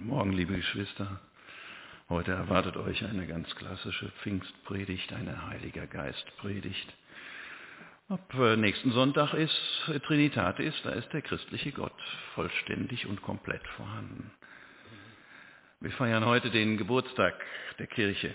Guten Morgen, liebe Geschwister. Heute erwartet euch eine ganz klassische Pfingstpredigt, eine Heiliger Geist-Predigt. Ob nächsten Sonntag Trinitate ist, da ist der christliche Gott vollständig und komplett vorhanden. Wir feiern heute den Geburtstag der Kirche.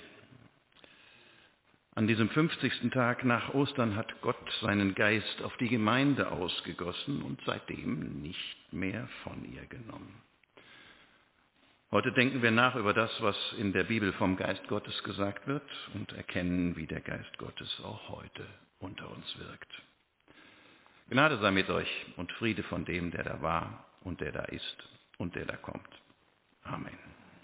An diesem 50. Tag nach Ostern hat Gott seinen Geist auf die Gemeinde ausgegossen und seitdem nicht mehr von ihr genommen. Heute denken wir nach über das, was in der Bibel vom Geist Gottes gesagt wird und erkennen, wie der Geist Gottes auch heute unter uns wirkt. Gnade sei mit euch und Friede von dem, der da war und der da ist und der da kommt. Amen.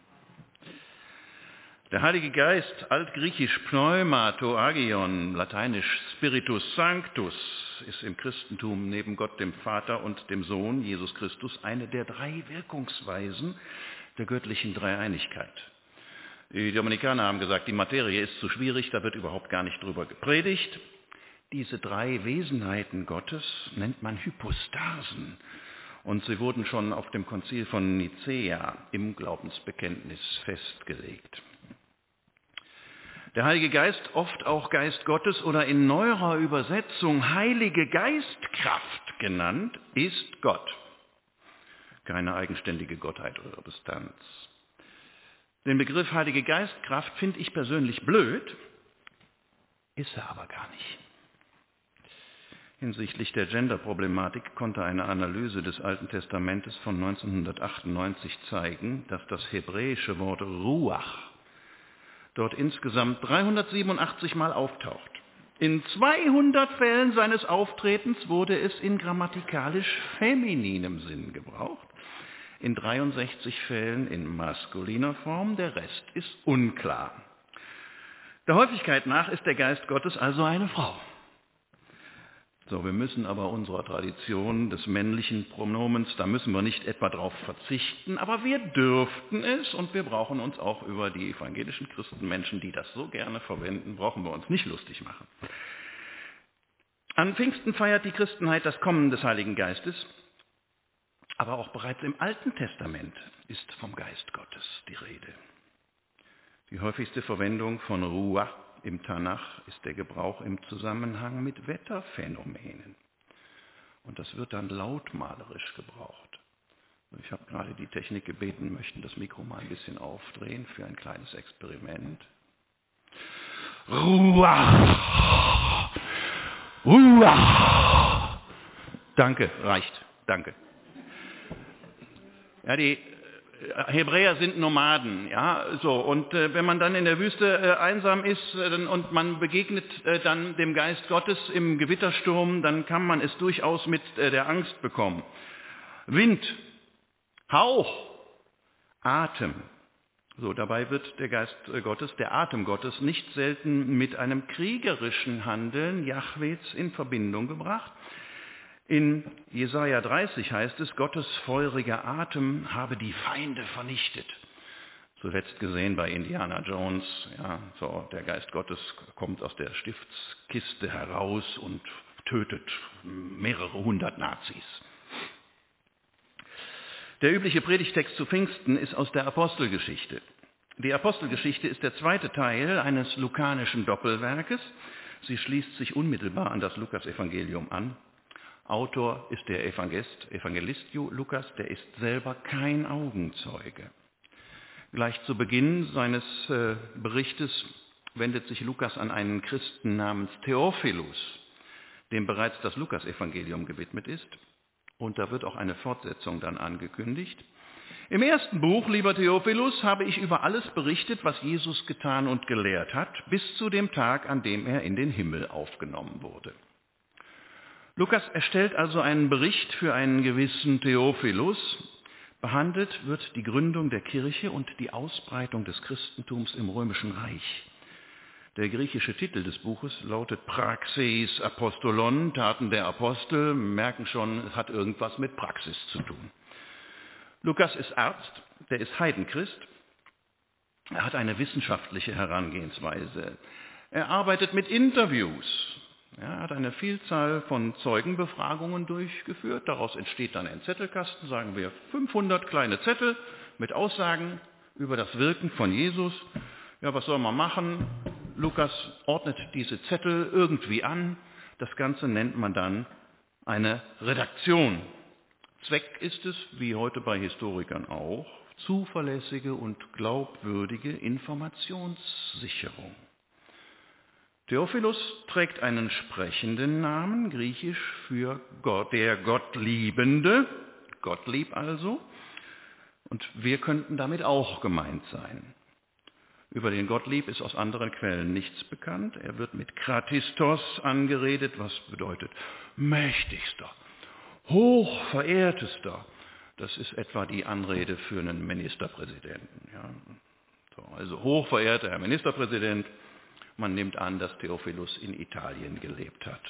Der Heilige Geist, altgriechisch Pneumato Agion, lateinisch Spiritus Sanctus, ist im Christentum neben Gott, dem Vater und dem Sohn, Jesus Christus, eine der drei Wirkungsweisen der göttlichen Dreieinigkeit. Die Dominikaner haben gesagt, die Materie ist zu schwierig, da wird überhaupt gar nicht drüber gepredigt. Diese drei Wesenheiten Gottes nennt man Hypostasen. Und sie wurden schon auf dem Konzil von Nicäa im Glaubensbekenntnis festgelegt. Der Heilige Geist, oft auch Geist Gottes oder in neuerer Übersetzung Heilige Geistkraft genannt, ist Gott. Keine eigenständige Gottheit oder Substanz. Den Begriff Heilige Geistkraft finde ich persönlich blöd, ist er aber gar nicht. Hinsichtlich der Gender-Problematik konnte eine Analyse des Alten Testamentes von 1998 zeigen, dass das hebräische Wort Ruach dort insgesamt 387 Mal auftaucht. In 200 Fällen seines Auftretens wurde es in grammatikalisch femininem Sinn gebraucht. In 63 Fällen in maskuliner Form, der Rest ist unklar. Der Häufigkeit nach ist der Geist Gottes also eine Frau. So, wir müssen aber unserer Tradition des männlichen Pronomens, da müssen wir nicht etwa darauf verzichten, aber wir dürften es und wir brauchen uns auch über die evangelischen Christenmenschen, die das so gerne verwenden, brauchen wir uns nicht lustig machen. An Pfingsten feiert die Christenheit das Kommen des Heiligen Geistes, aber auch bereits im Alten Testament ist vom Geist Gottes die Rede. Die häufigste Verwendung von Ruach im Tanach ist der Gebrauch im Zusammenhang mit Wetterphänomenen. Und das wird dann lautmalerisch gebraucht. Ich habe gerade die Technik gebeten, möchten das Mikro mal ein bisschen aufdrehen für ein kleines Experiment. Ruach! Ruach! Danke, reicht. Danke. Ja, die Hebräer sind Nomaden, ja, so, und wenn man dann in der Wüste einsam ist und man begegnet dann dem Geist Gottes im Gewittersturm, dann kann man es durchaus mit der Angst bekommen. Wind, Hauch, Atem. So, dabei wird der Geist Gottes, der Atem Gottes, nicht selten mit einem kriegerischen Handeln Jahwes in Verbindung gebracht. In Jesaja 30 heißt es, Gottes feuriger Atem habe die Feinde vernichtet. Zuletzt gesehen bei Indiana Jones, ja, so, der Geist Gottes kommt aus der Stiftskiste heraus und tötet mehrere hundert Nazis. Der übliche Predigtext zu Pfingsten ist aus der Apostelgeschichte. Die Apostelgeschichte ist der zweite Teil eines lukanischen Doppelwerkes. Sie schließt sich unmittelbar an das Lukasevangelium an. Autor ist der Evangelist Lukas, der ist selber kein Augenzeuge. Gleich zu Beginn seines Berichtes wendet sich Lukas an einen Christen namens Theophilus, dem bereits das Lukasevangelium gewidmet ist. Und da wird auch eine Fortsetzung dann angekündigt. Im ersten Buch, lieber Theophilus, habe ich über alles berichtet, was Jesus getan und gelehrt hat, bis zu dem Tag, an dem er in den Himmel aufgenommen wurde. Lukas erstellt also einen Bericht für einen gewissen Theophilus. Behandelt wird die Gründung der Kirche und die Ausbreitung des Christentums im Römischen Reich. Der griechische Titel des Buches lautet Praxeis Apostolon, Taten der Apostel. Wir merken schon, es hat irgendwas mit Praxis zu tun. Lukas ist Arzt, der ist Heidenchrist. Er hat eine wissenschaftliche Herangehensweise. Er arbeitet mit Interviews. Er hat eine Vielzahl von Zeugenbefragungen durchgeführt. Daraus entsteht dann ein Zettelkasten, sagen wir 500 kleine Zettel mit Aussagen über das Wirken von Jesus. Ja, was soll man machen? Lukas ordnet diese Zettel irgendwie an. Das Ganze nennt man dann eine Redaktion. Zweck ist es, wie heute bei Historikern auch, zuverlässige und glaubwürdige Informationssicherung. Theophilus trägt einen sprechenden Namen, griechisch für Gott, der Gottliebende, Gottlieb also, und wir könnten damit auch gemeint sein. Über den Gottlieb ist aus anderen Quellen nichts bekannt. Er wird mit Kratistos angeredet, was bedeutet mächtigster, hochverehrtester. Das ist etwa die Anrede für einen Ministerpräsidenten. Ja. So, also hochverehrter Herr Ministerpräsident. Man nimmt an, dass Theophilus in Italien gelebt hat.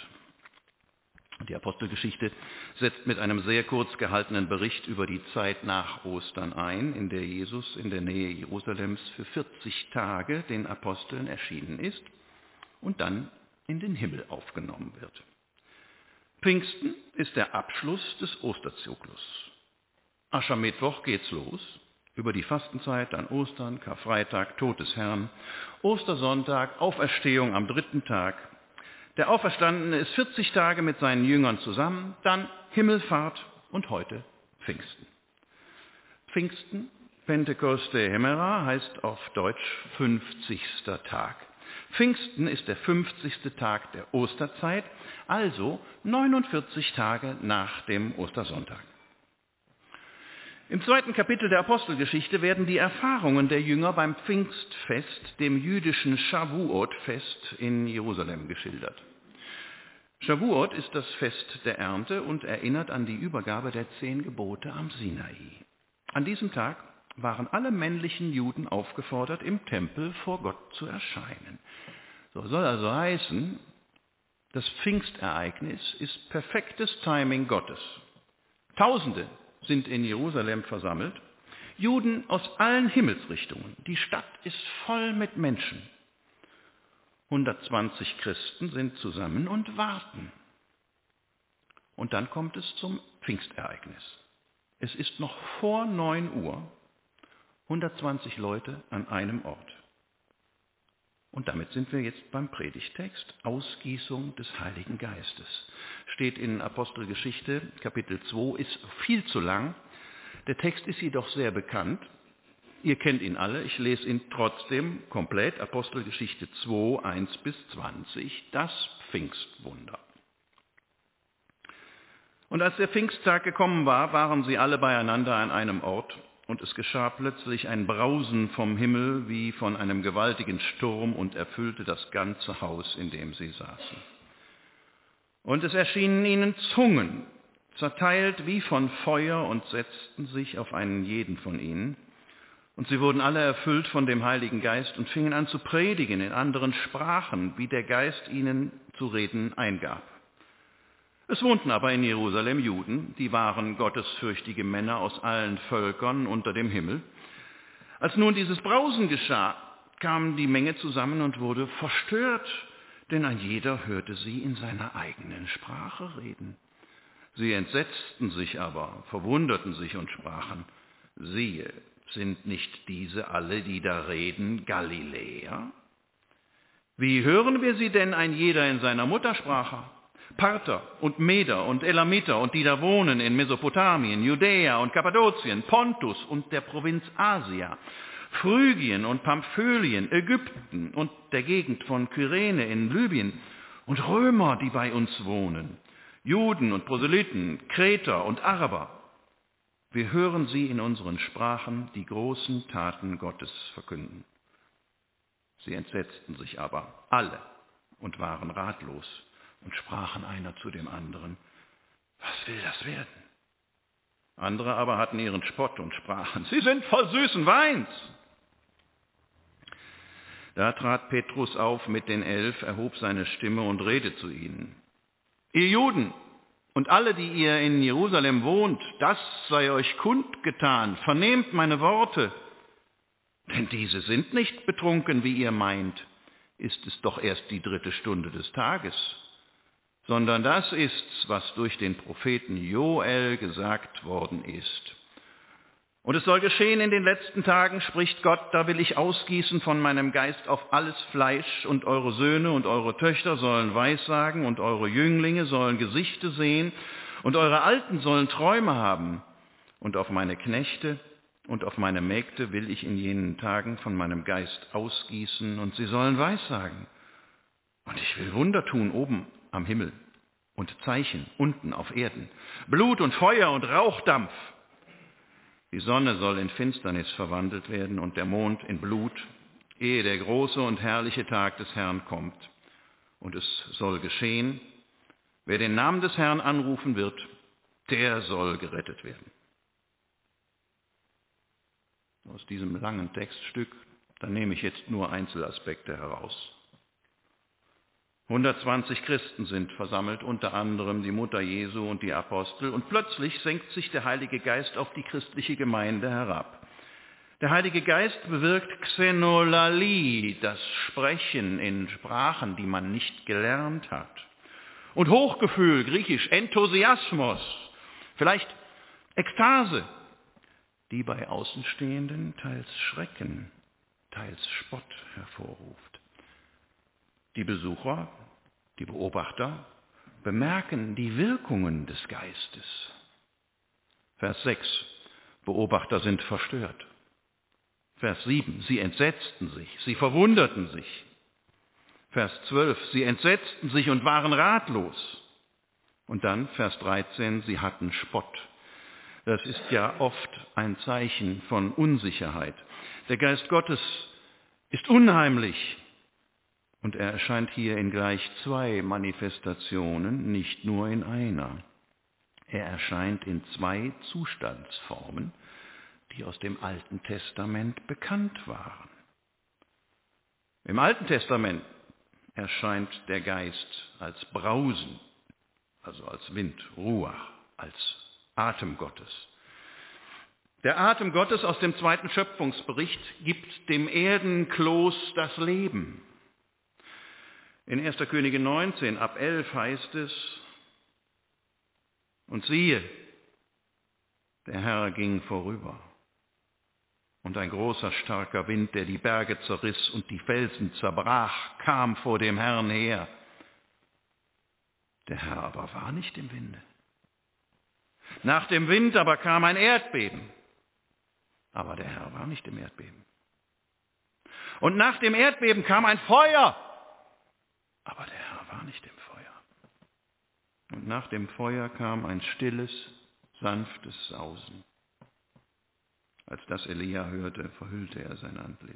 Die Apostelgeschichte setzt mit einem sehr kurz gehaltenen Bericht über die Zeit nach Ostern ein, in der Jesus in der Nähe Jerusalems für 40 Tage den Aposteln erschienen ist und dann in den Himmel aufgenommen wird. Pfingsten ist der Abschluss des Osterzyklus. Aschermittwoch geht's los, über die Fastenzeit, dann Ostern, Karfreitag, Tod des Herrn, Ostersonntag, Auferstehung am 3. Tag. Der Auferstandene ist 40 Tage mit seinen Jüngern zusammen, dann Himmelfahrt und heute Pfingsten. Pfingsten, Pentekoste Hemera, heißt auf Deutsch 50. Tag. Pfingsten ist der 50. Tag der Osterzeit, also 49 Tage nach dem Ostersonntag. Im 2. Kapitel der Apostelgeschichte werden die Erfahrungen der Jünger beim Pfingstfest, dem jüdischen Shavuot-Fest in Jerusalem geschildert. Shavuot ist das Fest der Ernte und erinnert an die Übergabe der 10 Gebote am Sinai. An diesem Tag waren alle männlichen Juden aufgefordert, im Tempel vor Gott zu erscheinen. So soll also heißen, das Pfingstereignis ist perfektes Timing Gottes. Tausende sind in Jerusalem versammelt, Juden aus allen Himmelsrichtungen. Die Stadt ist voll mit Menschen. 120 Christen sind zusammen und warten. Und dann kommt es zum Pfingstereignis. Es ist noch vor 9 Uhr, 120 Leute an einem Ort. Und damit sind wir jetzt beim Predigtext, Ausgießung des Heiligen Geistes. Steht in Apostelgeschichte, Kapitel 2, ist viel zu lang. Der Text ist jedoch sehr bekannt. Ihr kennt ihn alle, ich lese ihn trotzdem komplett. Apostelgeschichte 2, 1-20, das Pfingstwunder. Und als der Pfingsttag gekommen war, waren sie alle beieinander an einem Ort. Und es geschah plötzlich ein Brausen vom Himmel wie von einem gewaltigen Sturm und erfüllte das ganze Haus, in dem sie saßen. Und es erschienen ihnen Zungen, zerteilt wie von Feuer und setzten sich auf einen jeden von ihnen. Und sie wurden alle erfüllt von dem Heiligen Geist und fingen an zu predigen in anderen Sprachen, wie der Geist ihnen zu reden eingab. Es wohnten aber in Jerusalem Juden, die waren gottesfürchtige Männer aus allen Völkern unter dem Himmel. Als nun dieses Brausen geschah, kam die Menge zusammen und wurde verstört, denn ein jeder hörte sie in seiner eigenen Sprache reden. Sie entsetzten sich aber, verwunderten sich und sprachen, siehe, sind nicht diese alle, die da reden, Galiläer? Wie hören wir sie denn ein jeder in seiner Muttersprache? Parther und Meder und Elamiter und die da wohnen in Mesopotamien, Judäa und Kappadokien, Pontus und der Provinz Asia, Phrygien und Pamphylien, Ägypten und der Gegend von Kyrene in Libyen und Römer, die bei uns wohnen, Juden und Proselyten, Kreter und Araber. Wir hören sie in unseren Sprachen die großen Taten Gottes verkünden. Sie entsetzten sich aber alle und waren ratlos und sprachen einer zu dem anderen, was will das werden? Andere aber hatten ihren Spott und sprachen, sie sind voll süßen Weins. Da trat Petrus auf mit den 11, erhob seine Stimme und redete zu ihnen. Ihr Juden und alle, die ihr in Jerusalem wohnt, das sei euch kundgetan, vernehmt meine Worte. Denn diese sind nicht betrunken, wie ihr meint, ist es doch erst die 3. Stunde des Tages. Sondern das ist's, was durch den Propheten Joel gesagt worden ist. Und es soll geschehen in den letzten Tagen, spricht Gott, da will ich ausgießen von meinem Geist auf alles Fleisch, und eure Söhne und eure Töchter sollen Weissagen, und eure Jünglinge sollen Gesichte sehen, und eure Alten sollen Träume haben. Und auf meine Knechte und auf meine Mägde will ich in jenen Tagen von meinem Geist ausgießen, und sie sollen Weissagen. Und ich will Wunder tun oben am Himmel und Zeichen unten auf Erden, Blut und Feuer und Rauchdampf. Die Sonne soll in Finsternis verwandelt werden und der Mond in Blut, ehe der große und herrliche Tag des Herrn kommt. Und es soll geschehen, wer den Namen des Herrn anrufen wird, der soll gerettet werden. Aus diesem langen Textstück, da nehme ich jetzt nur Einzelaspekte heraus. 120 Christen sind versammelt, unter anderem die Mutter Jesu und die Apostel, und plötzlich senkt sich der Heilige Geist auf die christliche Gemeinde herab. Der Heilige Geist bewirkt Xenolalie, das Sprechen in Sprachen, die man nicht gelernt hat. Und Hochgefühl, griechisch Enthusiasmus, vielleicht Ekstase, die bei Außenstehenden teils Schrecken, teils Spott hervorruft. Die Besucher, die Beobachter bemerken die Wirkungen des Geistes. Vers 6, Beobachter sind verstört. Vers 7, sie entsetzten sich, sie verwunderten sich. Vers 12, sie entsetzten sich und waren ratlos. Und dann Vers 13, sie hatten Spott. Das ist ja oft ein Zeichen von Unsicherheit. Der Geist Gottes ist unheimlich. Und er erscheint hier in gleich zwei Manifestationen, nicht nur in einer. Er erscheint in zwei Zustandsformen, die aus dem Alten Testament bekannt waren. Im Alten Testament erscheint der Geist als Brausen, also als Wind, Ruach, als Atem Gottes. Der Atem Gottes aus dem zweiten Schöpfungsbericht gibt dem Erdenkloß das Leben. In 1. Könige 19, ab 11 heißt es, und siehe, der Herr ging vorüber. Und ein großer, starker Wind, der die Berge zerriss und die Felsen zerbrach, kam vor dem Herrn her. Der Herr aber war nicht im Winde. Nach dem Wind aber kam ein Erdbeben. Aber der Herr war nicht im Erdbeben. Und nach dem Erdbeben kam ein Feuer. Aber der Herr war nicht im Feuer. Und nach dem Feuer kam ein stilles, sanftes Sausen. Als das Elia hörte, verhüllte er sein Antlitz.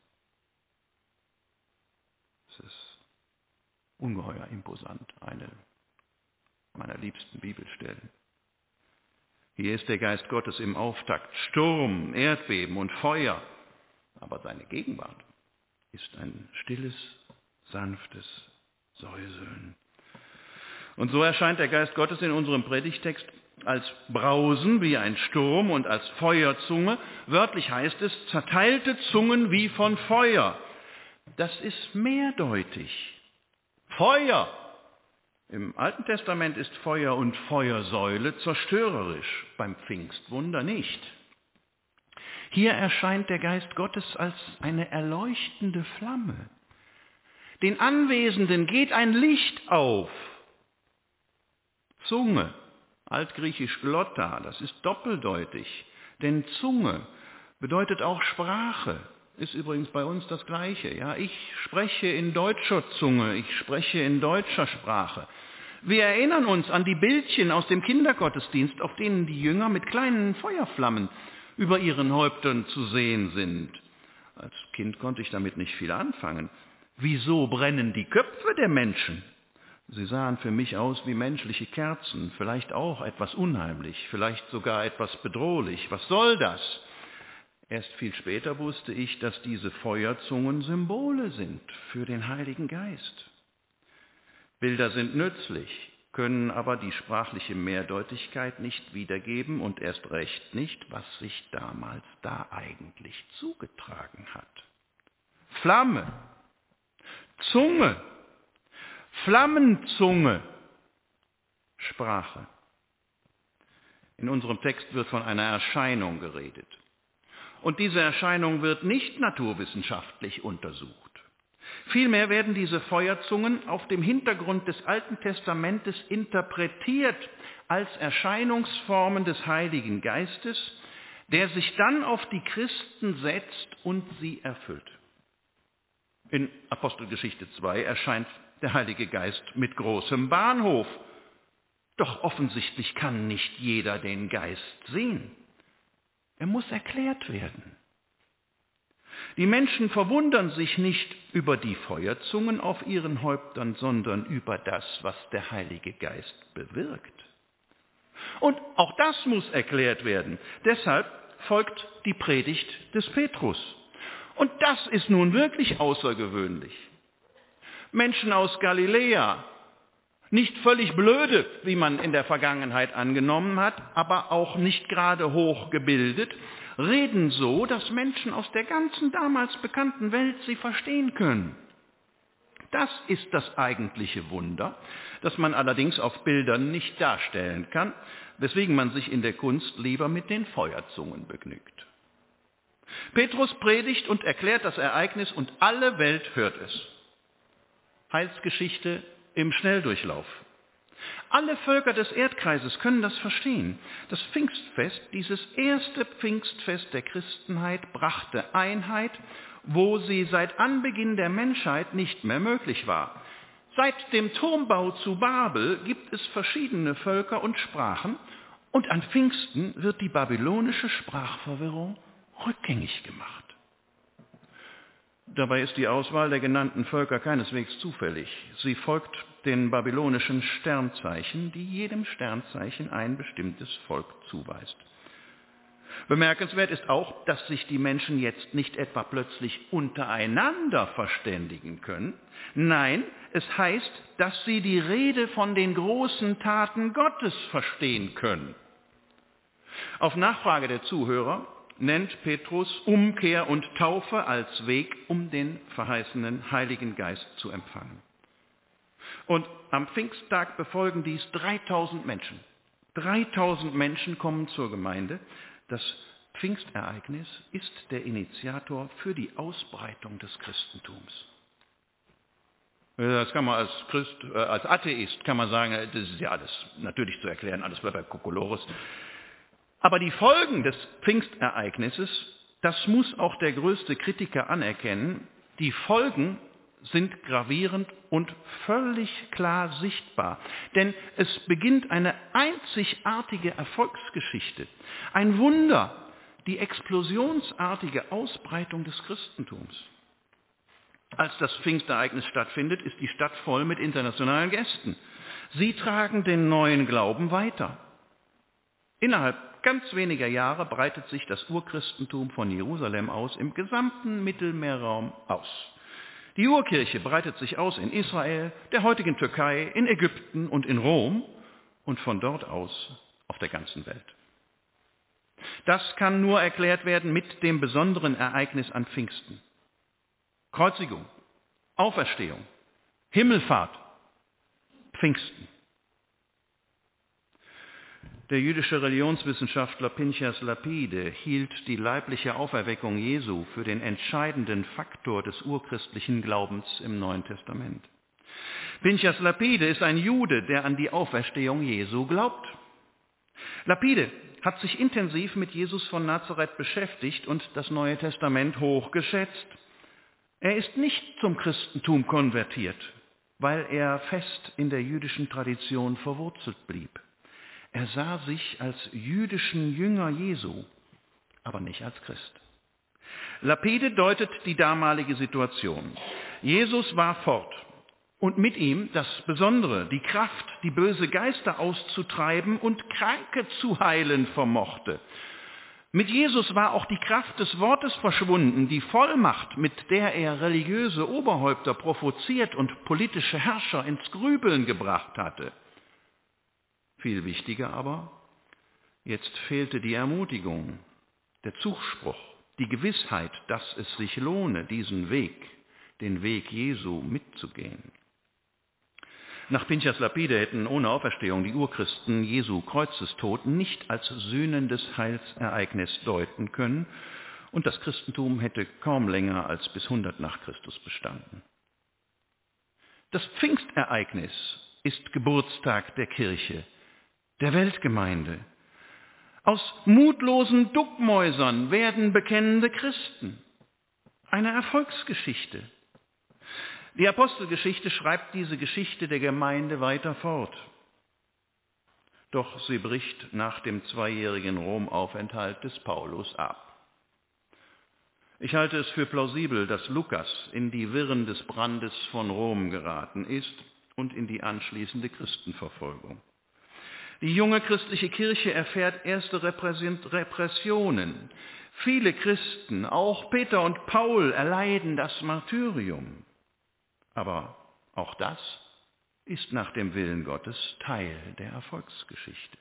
Es ist ungeheuer imposant, eine meiner liebsten Bibelstellen. Hier ist der Geist Gottes im Auftakt, Sturm, Erdbeben und Feuer. Aber seine Gegenwart ist ein stilles, sanftes Säuseln. Und so erscheint der Geist Gottes in unserem Predigtext als Brausen wie ein Sturm und als Feuerzunge. Wörtlich heißt es, zerteilte Zungen wie von Feuer. Das ist mehrdeutig. Feuer! Im Alten Testament ist Feuer und Feuersäule zerstörerisch, beim Pfingstwunder nicht. Hier erscheint der Geist Gottes als eine erleuchtende Flamme. Den Anwesenden geht ein Licht auf. Zunge, altgriechisch glotta, das ist doppeldeutig, denn Zunge bedeutet auch Sprache. Ist übrigens bei uns das Gleiche. Ja, ich spreche in deutscher Zunge, ich spreche in deutscher Sprache. Wir erinnern uns an die Bildchen aus dem Kindergottesdienst, auf denen die Jünger mit kleinen Feuerflammen über ihren Häuptern zu sehen sind. Als Kind konnte ich damit nicht viel anfangen. Wieso brennen die Köpfe der Menschen? Sie sahen für mich aus wie menschliche Kerzen, vielleicht auch etwas unheimlich, vielleicht sogar etwas bedrohlich. Was soll das? Erst viel später wusste ich, dass diese Feuerzungen Symbole sind für den Heiligen Geist. Bilder sind nützlich, können aber die sprachliche Mehrdeutigkeit nicht wiedergeben und erst recht nicht, was sich damals da eigentlich zugetragen hat. Flamme, Zunge, Flammenzunge, Sprache. In unserem Text wird von einer Erscheinung geredet. Und diese Erscheinung wird nicht naturwissenschaftlich untersucht. Vielmehr werden diese Feuerzungen auf dem Hintergrund des Alten Testamentes interpretiert als Erscheinungsformen des Heiligen Geistes, der sich dann auf die Christen setzt und sie erfüllt. In Apostelgeschichte 2 erscheint der Heilige Geist mit großem Bahnhof. Doch offensichtlich kann nicht jeder den Geist sehen. Er muss erklärt werden. Die Menschen verwundern sich nicht über die Feuerzungen auf ihren Häuptern, sondern über das, was der Heilige Geist bewirkt. Und auch das muss erklärt werden. Deshalb folgt die Predigt des Petrus. Und das ist nun wirklich außergewöhnlich. Menschen aus Galiläa, nicht völlig blöde, wie man in der Vergangenheit angenommen hat, aber auch nicht gerade hochgebildet, reden so, dass Menschen aus der ganzen damals bekannten Welt sie verstehen können. Das ist das eigentliche Wunder, das man allerdings auf Bildern nicht darstellen kann, weswegen man sich in der Kunst lieber mit den Feuerzungen begnügt. Petrus predigt und erklärt das Ereignis und alle Welt hört es. Heilsgeschichte im Schnelldurchlauf. Alle Völker des Erdkreises können das verstehen. Das Pfingstfest, dieses erste Pfingstfest der Christenheit, brachte Einheit, wo sie seit Anbeginn der Menschheit nicht mehr möglich war. Seit dem Turmbau zu Babel gibt es verschiedene Völker und Sprachen und an Pfingsten wird die babylonische Sprachverwirrung rückgängig gemacht. Dabei ist die Auswahl der genannten Völker keineswegs zufällig. Sie folgt den babylonischen Sternzeichen, die jedem Sternzeichen ein bestimmtes Volk zuweist. Bemerkenswert ist auch, dass sich die Menschen jetzt nicht etwa plötzlich untereinander verständigen können. Nein, es heißt, dass sie die Rede von den großen Taten Gottes verstehen können. Auf Nachfrage der Zuhörer nennt Petrus Umkehr und Taufe als Weg, um den verheißenen Heiligen Geist zu empfangen. Und am Pfingsttag befolgen dies 3000 Menschen. 3000 Menschen kommen zur Gemeinde. Das Pfingstereignis ist der Initiator für die Ausbreitung des Christentums. Das kann man als Atheist kann man sagen, das ist ja alles natürlich zu erklären, alles bleibt bei Kokolores. Aber die Folgen des Pfingstereignisses, das muss auch der größte Kritiker anerkennen, die Folgen sind gravierend und völlig klar sichtbar. Denn es beginnt eine einzigartige Erfolgsgeschichte, ein Wunder, die explosionsartige Ausbreitung des Christentums. Als das Pfingstereignis stattfindet, ist die Stadt voll mit internationalen Gästen. Sie tragen den neuen Glauben weiter. Innerhalb ganz weniger Jahre breitet sich das Urchristentum von Jerusalem aus im gesamten Mittelmeerraum aus. Die Urkirche breitet sich aus in Israel, der heutigen Türkei, in Ägypten und in Rom und von dort aus auf der ganzen Welt. Das kann nur erklärt werden mit dem besonderen Ereignis an Pfingsten. Kreuzigung, Auferstehung, Himmelfahrt, Pfingsten. Der jüdische Religionswissenschaftler Pinchas Lapide hielt die leibliche Auferweckung Jesu für den entscheidenden Faktor des urchristlichen Glaubens im Neuen Testament. Pinchas Lapide ist ein Jude, der an die Auferstehung Jesu glaubt. Lapide hat sich intensiv mit Jesus von Nazareth beschäftigt und das Neue Testament hochgeschätzt. Er ist nicht zum Christentum konvertiert, weil er fest in der jüdischen Tradition verwurzelt blieb. Er sah sich als jüdischen Jünger Jesu, aber nicht als Christ. Lapide deutet die damalige Situation. Jesus war fort und mit ihm das Besondere, die Kraft, die böse Geister auszutreiben und Kranke zu heilen vermochte. Mit Jesus war auch die Kraft des Wortes verschwunden, die Vollmacht, mit der er religiöse Oberhäupter provoziert und politische Herrscher ins Grübeln gebracht hatte. Viel wichtiger aber, jetzt fehlte die Ermutigung, der Zuspruch, die Gewissheit, dass es sich lohne, diesen Weg, den Weg Jesu mitzugehen. Nach Pinchas Lapide hätten ohne Auferstehung die Urchristen Jesu Kreuzestod nicht als sühnendes Heilsereignis deuten können, und das Christentum hätte kaum länger als bis 100 nach Christus bestanden. Das Pfingstereignis ist Geburtstag der Kirche, der Weltgemeinde. Aus mutlosen Duckmäusern werden bekennende Christen. Eine Erfolgsgeschichte. Die Apostelgeschichte schreibt diese Geschichte der Gemeinde weiter fort. Doch sie bricht nach dem 2-jährigen Romaufenthalt des Paulus ab. Ich halte es für plausibel, dass Lukas in die Wirren des Brandes von Rom geraten ist und in die anschließende Christenverfolgung. Die junge christliche Kirche erfährt erste Repressionen. Viele Christen, auch Peter und Paul, erleiden das Martyrium. Aber auch das ist nach dem Willen Gottes Teil der Erfolgsgeschichte.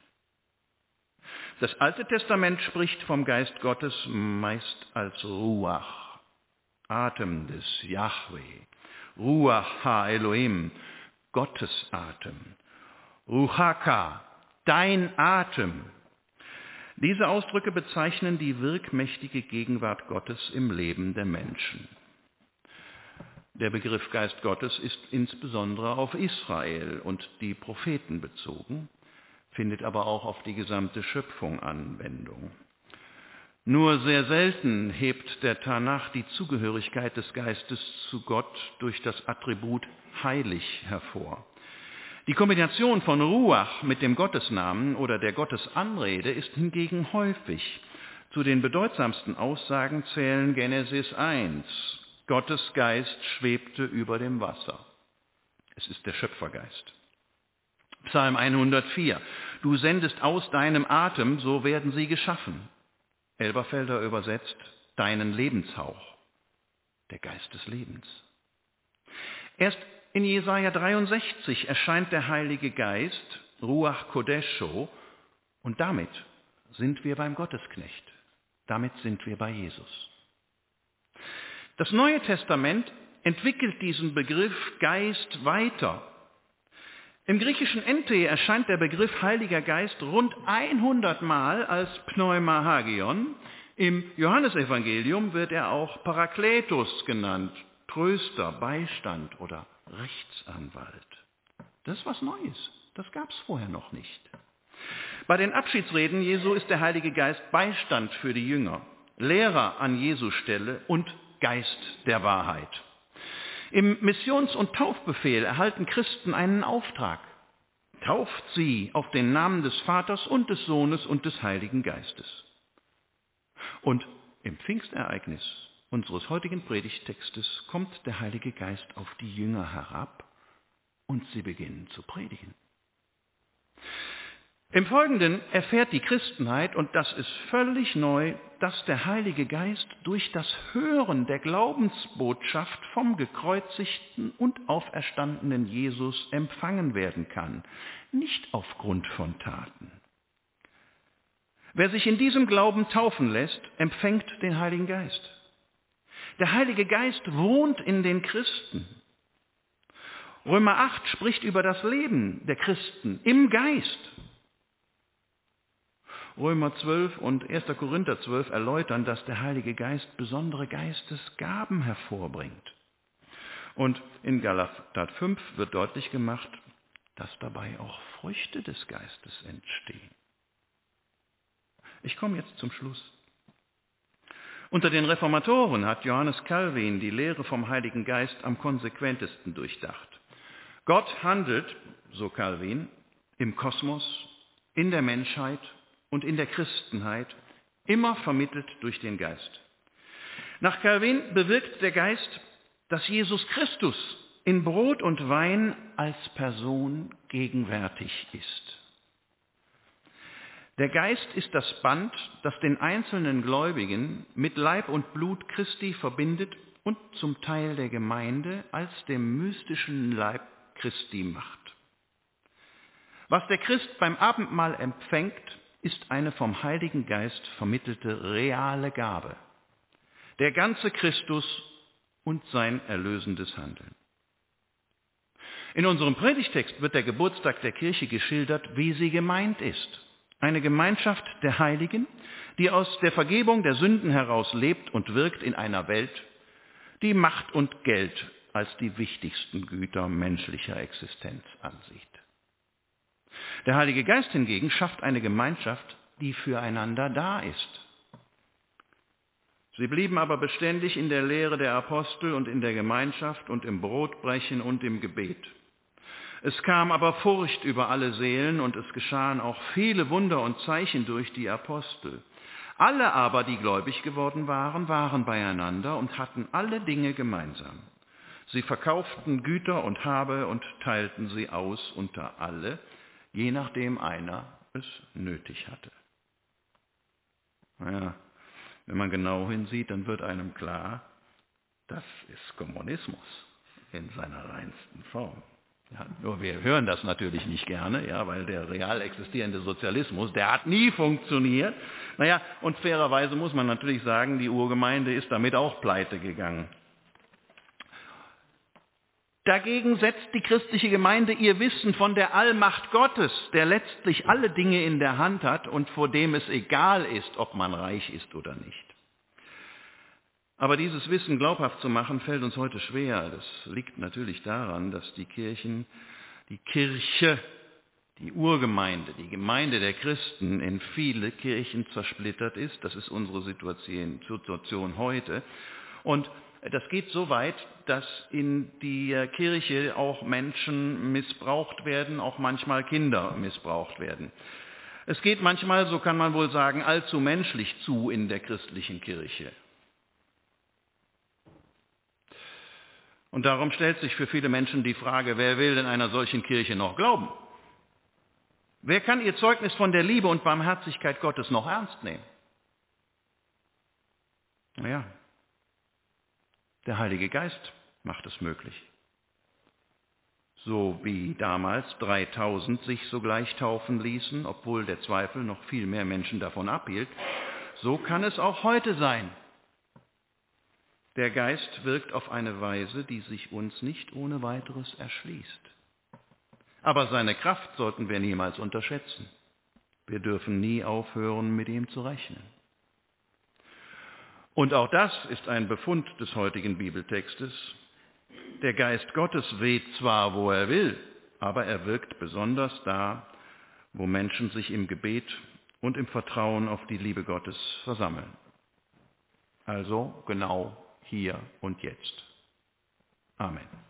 Das Alte Testament spricht vom Geist Gottes meist als Ruach, Atem des Jahwe, Ruach ha-Elohim, Gottes Atem, Ruchaka, dein Atem. Diese Ausdrücke bezeichnen die wirkmächtige Gegenwart Gottes im Leben der Menschen. Der Begriff Geist Gottes ist insbesondere auf Israel und die Propheten bezogen, findet aber auch auf die gesamte Schöpfung Anwendung. Nur sehr selten hebt der Tanach die Zugehörigkeit des Geistes zu Gott durch das Attribut heilig hervor. Die Kombination von Ruach mit dem Gottesnamen oder der Gottesanrede ist hingegen häufig. Zu den bedeutsamsten Aussagen zählen Genesis 1. Gottes Geist schwebte über dem Wasser. Es ist der Schöpfergeist. Psalm 104. Du sendest aus deinem Atem, so werden sie geschaffen. Elberfelder übersetzt, deinen Lebenshauch, der Geist des Lebens. Erst in Jesaja 63 erscheint der Heilige Geist, Ruach Kodesho, und damit sind wir beim Gottesknecht. Damit sind wir bei Jesus. Das Neue Testament entwickelt diesen Begriff Geist weiter. Im griechischen Ente erscheint der Begriff Heiliger Geist rund 100 Mal als Pneuma Hagion. Im Johannesevangelium wird er auch Parakletos genannt, Tröster, Beistand oder Rechtsanwalt. Das ist was Neues, das gab es vorher noch nicht. Bei den Abschiedsreden Jesu ist der Heilige Geist Beistand für die Jünger, Lehrer an Jesu Stelle und Geist der Wahrheit. Im Missions- und Taufbefehl erhalten Christen einen Auftrag. Tauft sie auf den Namen des Vaters und des Sohnes und des Heiligen Geistes. Und im Pfingstereignis unseres heutigen Predigttextes kommt der Heilige Geist auf die Jünger herab und sie beginnen zu predigen. Im Folgenden erfährt die Christenheit, und das ist völlig neu, dass der Heilige Geist durch das Hören der Glaubensbotschaft vom gekreuzigten und auferstandenen Jesus empfangen werden kann, nicht aufgrund von Taten. Wer sich in diesem Glauben taufen lässt, empfängt den Heiligen Geist. Der Heilige Geist wohnt in den Christen. Römer 8 spricht über das Leben der Christen im Geist. Römer 12 und 1. Korinther 12 erläutern, dass der Heilige Geist besondere Geistesgaben hervorbringt. Und in Galater 5 wird deutlich gemacht, dass dabei auch Früchte des Geistes entstehen. Ich komme jetzt zum Schluss. Unter den Reformatoren hat Johannes Calvin die Lehre vom Heiligen Geist am konsequentesten durchdacht. Gott handelt, so Calvin, im Kosmos, in der Menschheit und in der Christenheit, immer vermittelt durch den Geist. Nach Calvin bewirkt der Geist, dass Jesus Christus in Brot und Wein als Person gegenwärtig ist. Der Geist ist das Band, das den einzelnen Gläubigen mit Leib und Blut Christi verbindet und zum Teil der Gemeinde als dem mystischen Leib Christi macht. Was der Christ beim Abendmahl empfängt, ist eine vom Heiligen Geist vermittelte reale Gabe. Der ganze Christus und sein erlösendes Handeln. In unserem Predigtext wird der Geburtstag der Kirche geschildert, wie sie gemeint ist. Eine Gemeinschaft der Heiligen, die aus der Vergebung der Sünden heraus lebt und wirkt in einer Welt, die Macht und Geld als die wichtigsten Güter menschlicher Existenz ansieht. Der Heilige Geist hingegen schafft eine Gemeinschaft, die füreinander da ist. Sie blieben aber beständig in der Lehre der Apostel und in der Gemeinschaft und im Brotbrechen und im Gebet. Es kam aber Furcht über alle Seelen und es geschahen auch viele Wunder und Zeichen durch die Apostel. Alle aber, die gläubig geworden waren, waren beieinander und hatten alle Dinge gemeinsam. Sie verkauften Güter und Habe und teilten sie aus unter alle, je nachdem einer es nötig hatte. Naja, wenn man genau hinsieht, dann wird einem klar, das ist Kommunismus in seiner reinsten Form. Ja, nur wir hören das natürlich nicht gerne, ja, weil der real existierende Sozialismus, der hat nie funktioniert. Naja, und fairerweise muss man natürlich sagen, die Urgemeinde ist damit auch pleite gegangen. Dagegen setzt die christliche Gemeinde ihr Wissen von der Allmacht Gottes, der letztlich alle Dinge in der Hand hat und vor dem es egal ist, ob man reich ist oder nicht. Aber dieses Wissen glaubhaft zu machen, fällt uns heute schwer. Das liegt natürlich daran, dass die Kirche, die Urgemeinde, die Gemeinde der Christen in viele Kirchen zersplittert ist. Das ist unsere Situation heute. Und das geht so weit, dass in der Kirche auch Menschen missbraucht werden, auch manchmal Kinder missbraucht werden. Es geht manchmal, so kann man wohl sagen, allzu menschlich zu in der christlichen Kirche. Und darum stellt sich für viele Menschen die Frage, wer will in einer solchen Kirche noch glauben? Wer kann ihr Zeugnis von der Liebe und Barmherzigkeit Gottes noch ernst nehmen? Naja, der Heilige Geist macht es möglich. So wie damals 3000 sich sogleich taufen ließen, obwohl der Zweifel noch viel mehr Menschen davon abhielt, so kann es auch heute sein. Der Geist wirkt auf eine Weise, die sich uns nicht ohne weiteres erschließt. Aber seine Kraft sollten wir niemals unterschätzen. Wir dürfen nie aufhören, mit ihm zu rechnen. Und auch das ist ein Befund des heutigen Bibeltextes. Der Geist Gottes weht zwar, wo er will, aber er wirkt besonders da, wo Menschen sich im Gebet und im Vertrauen auf die Liebe Gottes versammeln. Also genau hier und jetzt. Amen.